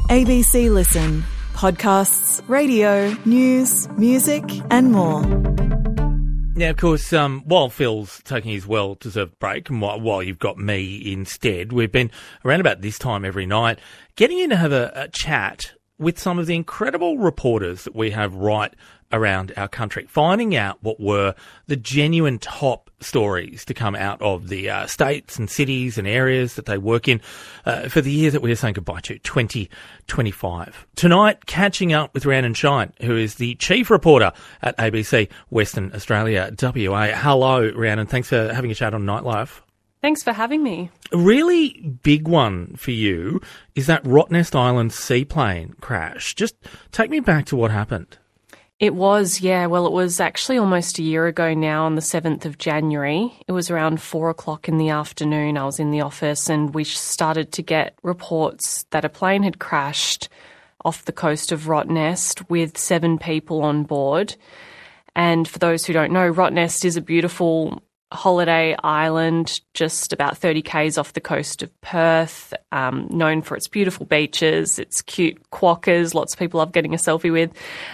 ABC Listen. Podcasts, radio, news, music and more. Now, of course, while Phil's taking his well-deserved break and while you've got me instead, we've been around about this time every night getting in to have a chat with some of the incredible reporters that we have right around our country, finding out what were the genuine top stories to come out of the states and cities and areas that they work in for the year that we are saying goodbye to, 2025. Tonight, catching up with Rhiannon Shine, who is the chief reporter at ABC Western Australia, WA. Hello, Rhiannon. Thanks for having a chat on Nightlife. Thanks for having me. A really big one for you is that Rottnest Island seaplane crash. Just take me back to what happened. It was, it was actually almost a year ago now on the 7th of January. It was around 4 o'clock in the afternoon. I was in the office and we started to get reports that a plane had crashed off the coast of Rottnest with 7 people on board. And for those who don't know, Rottnest is a beautiful holiday island just about 30 k's off the coast of Perth, known for its beautiful beaches, its cute quokkas, lots of people love getting a selfie with.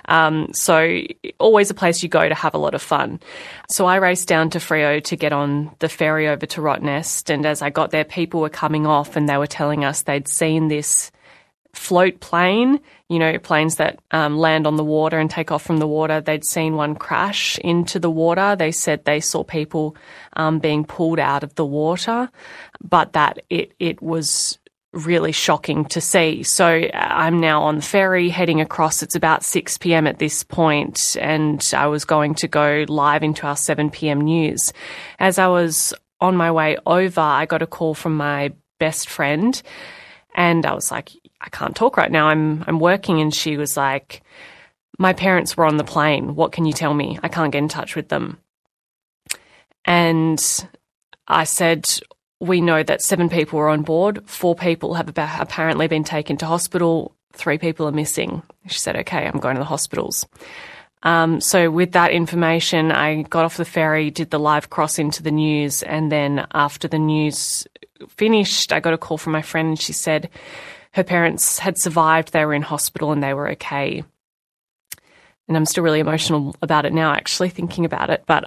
So always a place you go to have a lot of fun. So I raced down to Freo to get on the ferry over to Rottnest, and as I got there, people were coming off and they were telling us they'd seen this float plane, planes that land on the water and take off from the water. They'd seen one crash into the water. They said they saw people being pulled out of the water, but that it was really shocking to see. So I'm now on the ferry heading across. It's about 6 p.m. at this point, and I was going to go live into our 7 p.m. news. As I was on my way over, I got a call from my best friend, and I was like, I can't talk right now. I'm working. And she was like, my parents were on the plane. What can you tell me? I can't get in touch with them. And I said, we know that 7 people were on board. 4 people have apparently been taken to hospital. 3 people are missing. She said, okay, I'm going to the hospitals. So with that information, I got off the ferry, did the live cross into the news. And then after the news finished, I got a call from my friend and she said her parents had survived, they were in hospital and they were okay. And I'm still really emotional about it now, actually, thinking about it. But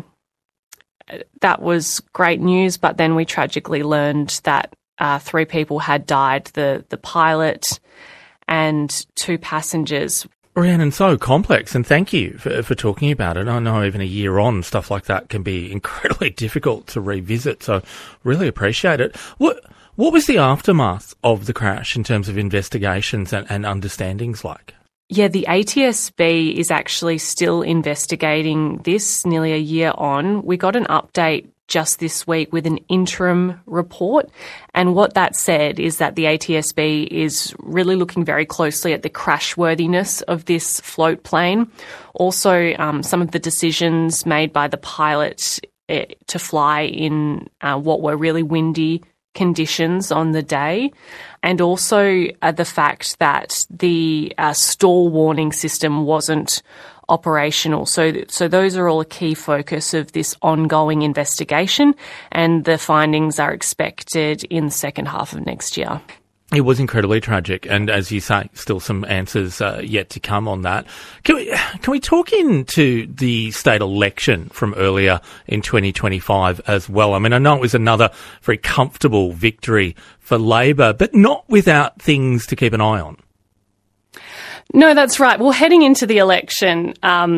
that was great news. But then we tragically learned that 3 people had died, the pilot and 2 passengers. Rhiannon, so complex, and thank you for talking about it. I know even a year on, stuff like that can be incredibly difficult to revisit, so really appreciate it. What was the aftermath of the crash in terms of investigations and understandings like? Yeah, the ATSB is actually still investigating this nearly a year on. We got an update just this week with an interim report. And what that said is that the ATSB is really looking very closely at the crashworthiness of this float plane. Also, some of the decisions made by the pilot to fly in what were really windy conditions on the day, and also the fact that the stall warning system wasn't operational. So those are all a key focus of this ongoing investigation, and the findings are expected in the second half of next year. It was incredibly tragic, and as you say, still some answers yet to come on that. Can we talk into the state election from earlier in 2025 as well? I mean, I know it was another very comfortable victory for Labor, but not without things to keep an eye on. No, that's right. Well, heading into the election,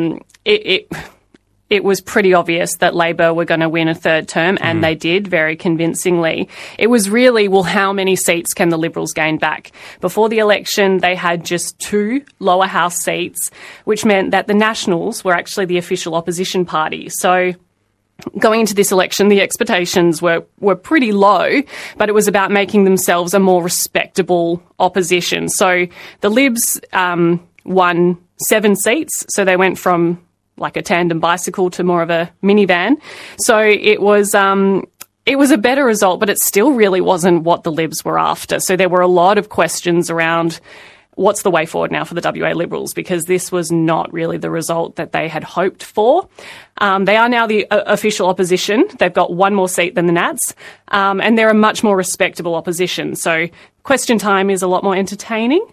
it was pretty obvious that Labor were going to win a third term, and they did very convincingly. It was really, well, how many seats can the Liberals gain back? Before the election, they had just 2 lower house seats, which meant that the Nationals were actually the official opposition party. So going into this election, the expectations were pretty low, but it was about making themselves a more respectable opposition. So the Libs won 7 seats, so they went from like a tandem bicycle to more of a minivan. So it was a better result, but it still really wasn't what the Libs were after. So there were a lot of questions around what's the way forward now for the WA Liberals? Because this was not really the result that they had hoped for. They are now the official opposition. They've got one more seat than the Nats, and they're a much more respectable opposition. So question time is a lot more entertaining.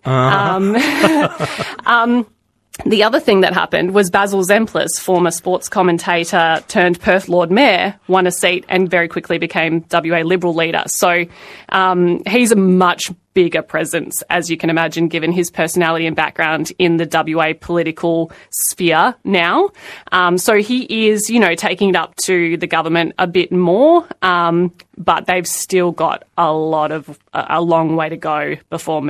The other thing that happened was Basil Zemplis, former sports commentator turned Perth Lord Mayor, won a seat and very quickly became WA Liberal leader. So he's a much bigger presence, as you can imagine, given his personality and background in the WA political sphere now. So he is, taking it up to the government a bit more, but they've still got a long way to go before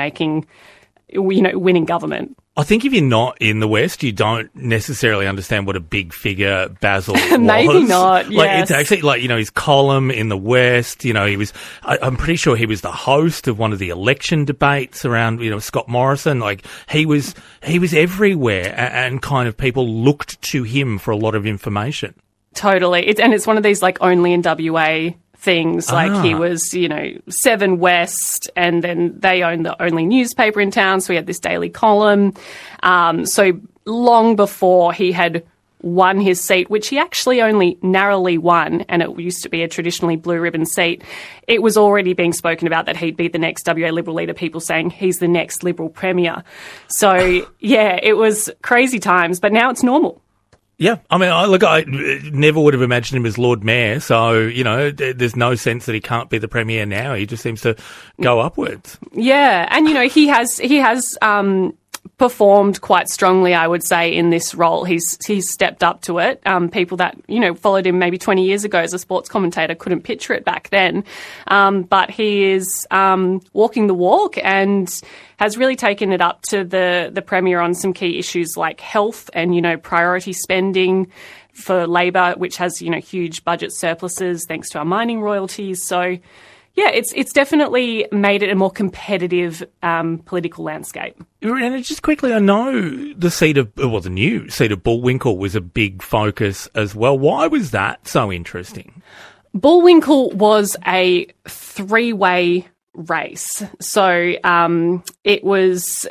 winning government. I think if you're not in the West, you don't necessarily understand what a big figure Basil was. Maybe not, yes. It's actually his column in the West, I'm pretty sure he was the host of one of the election debates around, Scott Morrison. He was everywhere and kind of people looked to him for a lot of information. Totally. It's one of these only in WA things. He was, 7 West, and then they owned the only newspaper in town, so he had this daily column. So long before he had won his seat, which he actually only narrowly won, and it used to be a traditionally blue ribbon seat, it was already being spoken about that he'd be the next WA Liberal leader, people saying he's the next Liberal Premier. So, yeah, it was crazy times, but now it's normal. Yeah, I never would have imagined him as Lord Mayor, so, there's no sense that he can't be the Premier now. He just seems to go upwards. Yeah, and, he has performed quite strongly, I would say, in this role. He's stepped up to it. People that, followed him maybe 20 years ago as a sports commentator couldn't picture it back then. But he is walking the walk and has really taken it up to the Premier on some key issues like health and, priority spending for Labor, which has, huge budget surpluses thanks to our mining royalties. So, yeah, it's definitely made it a more competitive political landscape. And just quickly, I know the new seat of Bullwinkle was a big focus as well. Why was that so interesting? Bullwinkle was a 3-way race. So it was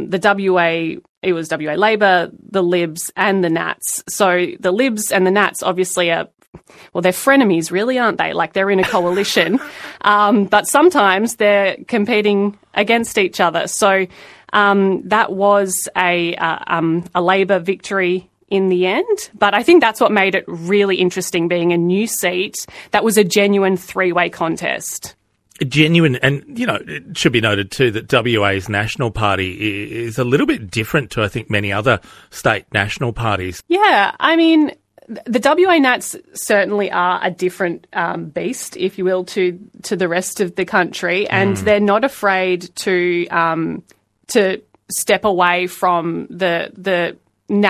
WA Labor, the Libs and the Nats. So the Libs and the Nats obviously are, they're frenemies, really, aren't they? They're in a coalition, but sometimes they're competing against each other. So that was a Labor victory in the end. But I think that's what made it really interesting, being a new seat that was a genuine 3-way contest. Genuine, and, it should be noted too that WA's National Party is a little bit different to, I think, many other state national parties. Yeah, the WA Nats certainly are a different beast, if you will, to the rest of the country, and they're not afraid to step away from the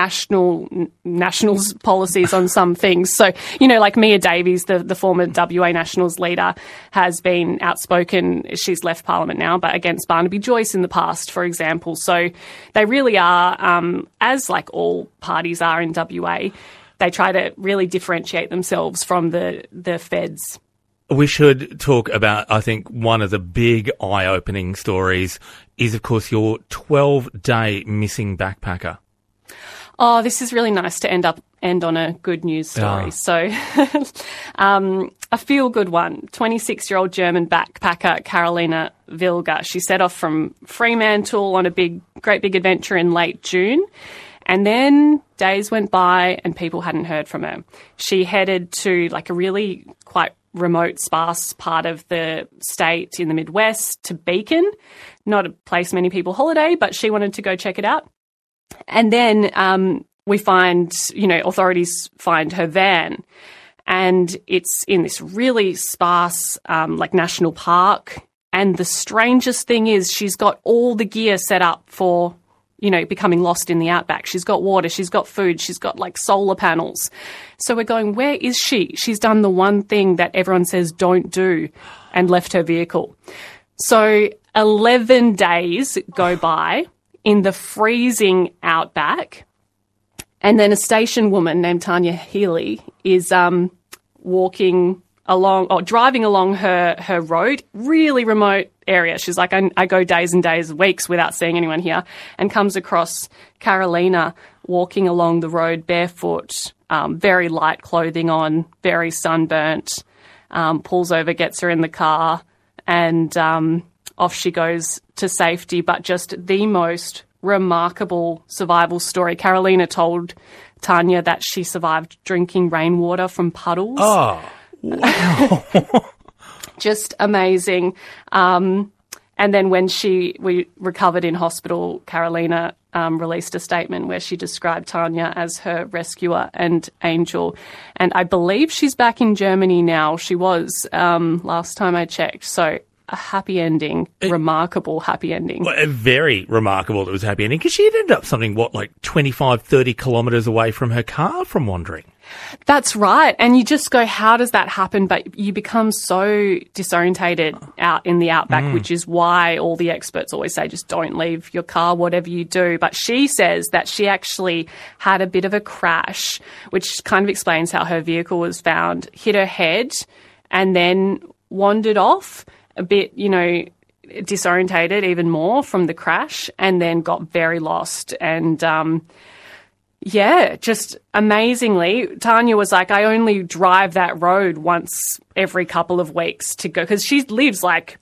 Nationals policies on some things. So, like Mia Davies, the former WA Nationals leader, has been outspoken. She's left Parliament now, but against Barnaby Joyce in the past, for example. So they really are, as all parties are in WA, they try to really differentiate themselves from the feds. We should talk about, I think, one of the big eye-opening stories is, of course, your 12-day missing backpacker. Oh, this is really nice to end on a good news story. Oh. So a feel-good one. 26-year-old German backpacker Carolina Wilger. She set off from Fremantle on a great big adventure in late June. And then days went by and people hadn't heard from her. She headed to a really quite remote, sparse part of the state in the Midwest, to Beacon. Not a place many people holiday, but she wanted to go check it out. And then authorities find her van, and it's in this really sparse, national park. And the strangest thing is she's got all the gear set up for, becoming lost in the outback. She's got water, she's got food, she's got solar panels. So we're going, where is she? She's done the one thing that everyone says don't do and left her vehicle. So 11 days go by in the freezing outback, and then a station woman named Tanya Healy is walking driving along her road, really remote area. She's like, I go days and days, weeks without seeing anyone here, and comes across Carolina walking along the road barefoot, very light clothing on, very sunburnt, pulls over, gets her in the car, and off she goes to safety. But just the most remarkable survival story. Carolina told Tanya that she survived drinking rainwater from puddles. Oh, wow. Just amazing. And then when we recovered in hospital, Carolina released a statement where she described Tanya as her rescuer and angel. And I believe she's back in Germany now. She was last time I checked. So a happy ending, remarkable happy ending. Well, very remarkable that it was a happy ending, because she had ended up something, 25, 30 kilometres away from her car from wandering. That's right. And you just go, how does that happen? But you become so disorientated out in the outback, which is why all the experts always say just don't leave your car, whatever you do. But she says that she actually had a bit of a crash, which kind of explains how her vehicle was found, hit her head and then wandered off a bit, disorientated even more from the crash, and then got very lost. And just amazingly, Tanya was like, I only drive that road once every couple of weeks to go, because she lives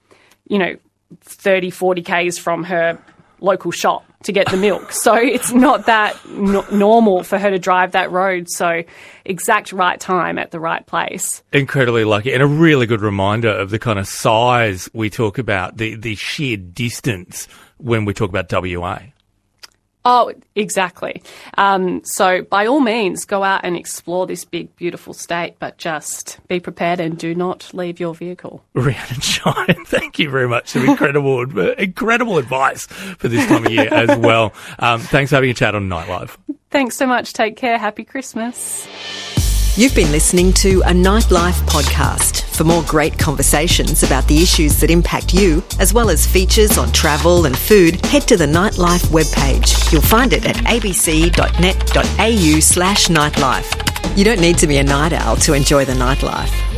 30, 40 Ks from her local shop to get the milk. So it's not that normal for her to drive that road. So exact right time at the right place. Incredibly lucky, and a really good reminder of the kind of size we talk about, the sheer distance when we talk about WA. Oh, exactly. So by all means, go out and explore this big, beautiful state, but just be prepared and do not leave your vehicle. Rhiannon Shine, thank you very much. Some incredible advice for this time of year as well. Thanks for having a chat on Nightlife. Thanks so much. Take care. Happy Christmas. You've been listening to a Nightlife podcast. For more great conversations about the issues that impact you, as well as features on travel and food, head to the Nightlife webpage. You'll find it at abc.net.au/nightlife. You don't need to be a night owl to enjoy the nightlife.